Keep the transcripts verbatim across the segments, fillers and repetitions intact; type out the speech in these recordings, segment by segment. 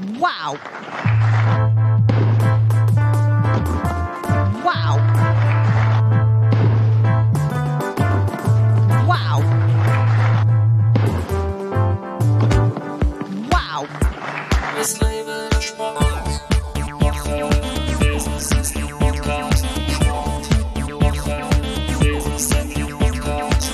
Wow! Wow! Wow! Wow! Das Leben ist Sport. Das ist der Podcast. Das ist der Podcast.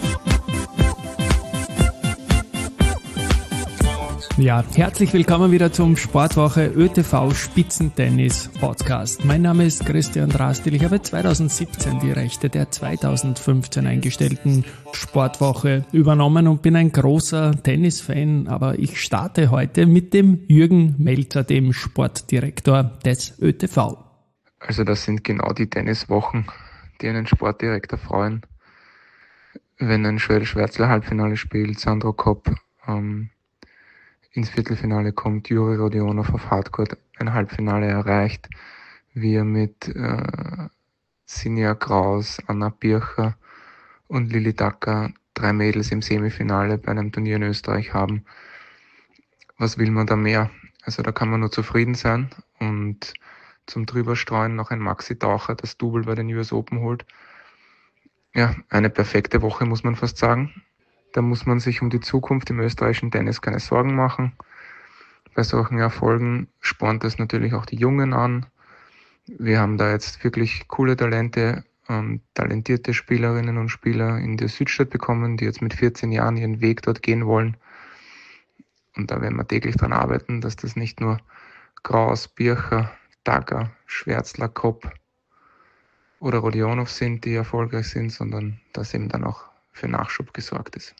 Ja, herzlich willkommen wieder zum Sportwoche ÖTV Spitzentennis Podcast. Mein Name ist Christian Drastil. Ich habe zweitausendsiebzehn die Rechte der zweitausendfünfzehn eingestellten Sportwoche übernommen und bin ein großer Tennisfan, aber ich starte heute mit dem Jürgen Melzer, dem Sportdirektor des ÖTV. Also das sind genau die Tenniswochen, die einen Sportdirektor freuen. Wenn ein Joel Schwärzler Halbfinale spielt, Sandro Kopp ähm, ins Viertelfinale kommt, Juri Rodionov auf Hardcourt ein Halbfinale erreicht, wir mit äh, Sinja Kraus, Anna Bircher und Lili Dacker drei Mädels im Semifinale bei einem Turnier in Österreich haben. Was will man da mehr? Also da kann man nur zufrieden sein und zum Drüberstreuen noch ein Maxi Taucher, das Double bei den U S Open holt. Ja, eine perfekte Woche, muss man fast sagen. Da muss man sich um die Zukunft im österreichischen Tennis keine Sorgen machen. Bei solchen Erfolgen spornt das natürlich auch die Jungen an. Wir haben da jetzt wirklich coole Talente, ähm, talentierte Spielerinnen und Spieler in der Südstadt bekommen, die jetzt mit vierzehn Jahren ihren Weg dort gehen wollen. Und da werden wir täglich dran arbeiten, dass das nicht nur Kraus, Bircher, Dagger, Schwärzler, Kopp oder Rodionov sind, die erfolgreich sind, sondern dass eben dann auch für Nachschub gesorgt ist.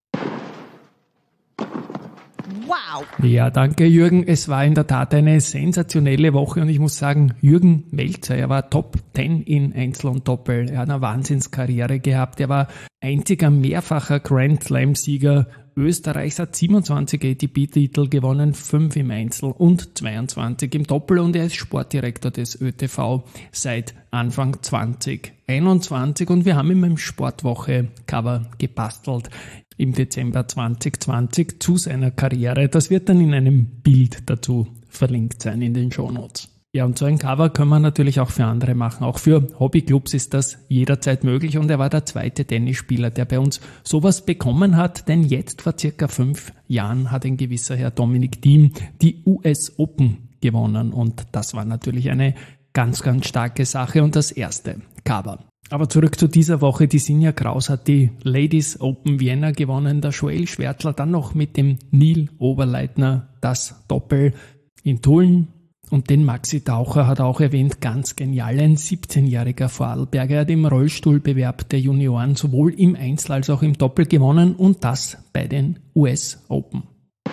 Wow! Ja, danke Jürgen. Es war in der Tat eine sensationelle Woche und ich muss sagen, Jürgen Melzer, er war Top zehn in Einzel und Doppel. Er hat eine Wahnsinnskarriere gehabt. Er war einziger mehrfacher Grand Slam-Sieger Österreichs, hat siebenundzwanzig A T P-Titel gewonnen, fünf im Einzel und zweiundzwanzig im Doppel und er ist Sportdirektor des ÖTV seit Anfang zwanzig einundzwanzig und wir haben ihm im Sportwoche-Cover gebastelt im Dezember zwanzig zwanzig zu seiner Karriere. Das wird dann in einem Bild dazu verlinkt sein in den Shownotes. Ja, und so ein Cover können wir natürlich auch für andere machen. Auch für Hobbyclubs ist das jederzeit möglich und er war der zweite Tennisspieler, der bei uns sowas bekommen hat, denn jetzt vor circa fünf Jahren hat ein gewisser Herr Dominic Thiem die U S Open gewonnen und das war natürlich eine ganz, ganz starke Sache und das erste Cover. Aber zurück zu dieser Woche. Die Sinja Kraus hat die Ladies Open Vienna gewonnen, der Joel Schwärzler dann noch mit dem Neil Oberleitner das Doppel in Tulln. Und den Maxi Taucher hat er auch erwähnt, ganz genial, ein siebzehnjähriger Vorarlberger. Er hat im Rollstuhlbewerb der Junioren sowohl im Einzel als auch im Doppel gewonnen und das bei den U S Open.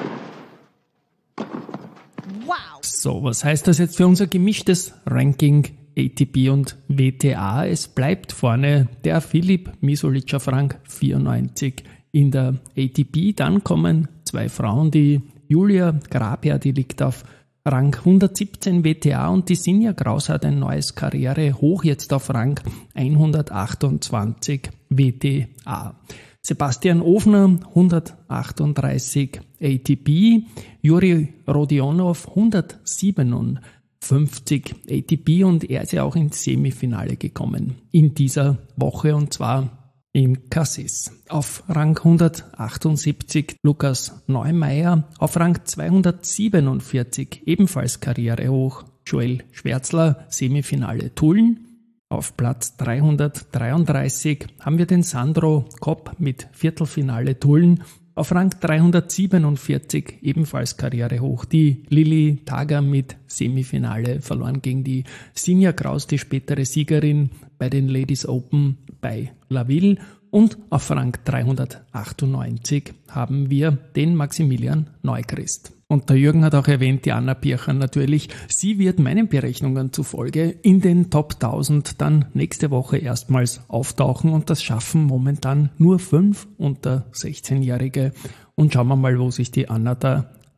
Wow! So, was heißt das jetzt für unser gemischtes Ranking A T P und W T A? Es bleibt vorne der Filip Misolic auf Rang vierundneunzig in der A T P. Dann kommen zwei Frauen, die Julia Grabherr, die liegt auf Rang hundertsiebzehn W T A und die Sinja Kraus hat ein neues Karrierehoch jetzt auf Rang hundertachtundzwanzig W T A. Sebastian Ofner hundertachtunddreißig A T P, Juri Rodionov hundertsiebenundfünfzig A T P und er ist ja auch ins Semifinale gekommen in dieser Woche und zwar in Cassis. Auf Rang hundertachtundsiebzig Lukas Neumeier, auf Rang zweihundertsiebenundvierzig ebenfalls Karrierehoch Joel Schwärzler, Semifinale Tulln. Auf Platz dreihundertdreiunddreißig haben wir den Sandro Kopp mit Viertelfinale Tulln. Auf Rang dreihundertsiebenundvierzig ebenfalls Karrierehoch die Lili Dacker mit Semifinale verloren gegen die Sinja Kraus, die spätere Siegerin bei den Ladies Open bei Laville. Und auf Rang dreihundertachtundneunzig haben wir den Maximilian Neuchrist. Und der Jürgen hat auch erwähnt, die Anna Bircher natürlich. Sie wird meinen Berechnungen zufolge in den Top tausend dann nächste Woche erstmals auftauchen und das schaffen momentan nur fünf unter sechzehnjährige. Und schauen wir mal, wo sich die Anna da ein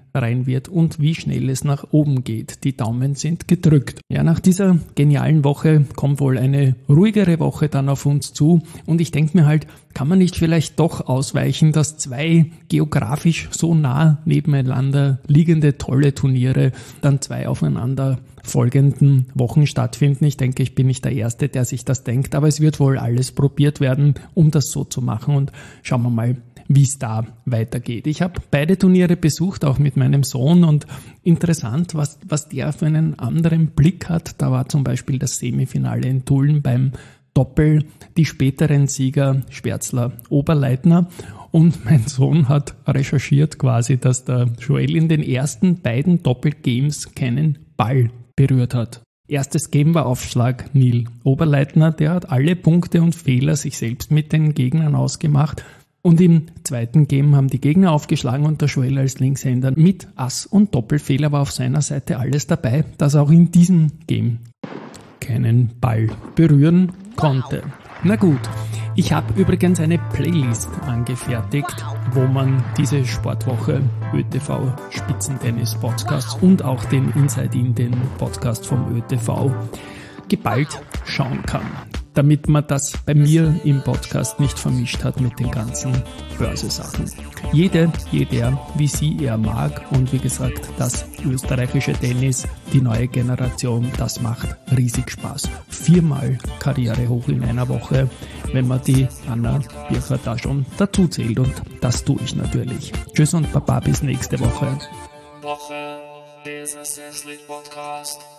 rein wird und wie schnell es nach oben geht. Die Daumen sind gedrückt. Ja, nach dieser genialen Woche kommt wohl eine ruhigere Woche dann auf uns zu und ich denke mir halt, kann man nicht vielleicht doch ausweichen, dass zwei geografisch so nah nebeneinander liegende tolle Turniere dann zwei aufeinander folgenden Wochen stattfinden. Ich denke, ich bin nicht der Erste, der sich das denkt, aber es wird wohl alles probiert werden, um das so zu machen und schauen wir mal, wie es da weitergeht. Ich habe beide Turniere besucht, auch mit meinem Sohn und interessant, was, was der für einen anderen Blick hat. Da war zum Beispiel das Semifinale in Tulln beim Doppel, die späteren Sieger Schwärzler Oberleitner und mein Sohn hat recherchiert quasi, dass der Joel in den ersten beiden Doppelgames keinen Ball berührt hat. Erstes Game war Aufschlag Neil Oberleitner, der hat alle Punkte und Fehler sich selbst mit den Gegnern ausgemacht und im zweiten Game haben die Gegner aufgeschlagen und der Joel als Linkshänder mit Ass und Doppelfehler war auf seiner Seite alles dabei, dass er auch in diesem Game keinen Ball berühren konnte. Na gut, ich habe übrigens eine Playlist angefertigt, wo man diese Sportwoche ÖTV Spitzentennis Podcasts und auch den Inside in den Podcast vom ÖTV geballt schauen kann, damit man das bei mir im Podcast nicht vermischt hat mit den ganzen Börsesachen. Jede, jeder, wie sie er mag und wie gesagt, das österreichische Tennis, die neue Generation, das macht riesig Spaß. Viermal Karriere hoch in einer Woche, wenn man die Anna Bircher da schon dazu zählt und das tue ich natürlich. Tschüss und Baba, bis nächste Woche. Woche, dieses Podcast.